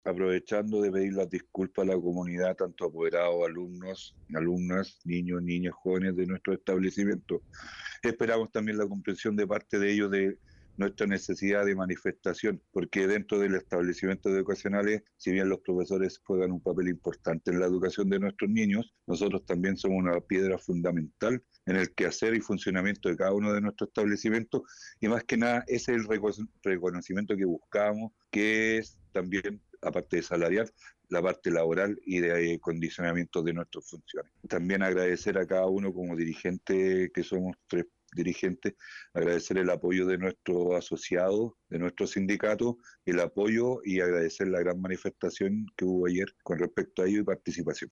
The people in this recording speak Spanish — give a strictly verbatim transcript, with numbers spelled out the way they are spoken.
aprovechando de pedir las disculpas a la comunidad, tanto apoderados, alumnos, alumnas, niños, niñas, jóvenes de nuestro establecimiento. Esperamos también la comprensión de parte de ellos de nuestra necesidad de manifestación, porque dentro del establecimiento educacionales, si bien los profesores juegan un papel importante en la educación de nuestros niños, nosotros también somos una piedra fundamental en el quehacer y funcionamiento de cada uno de nuestros establecimientos, y más que nada ese es el reconocimiento que buscamos, que es también, aparte de salarial, la parte laboral y de eh, condicionamiento de nuestras funciones. También agradecer a cada uno como dirigente, que somos tres dirigentes, agradecer el apoyo de nuestros asociados, de nuestro sindicato, el apoyo y agradecer la gran manifestación que hubo ayer con respecto a ello y participación.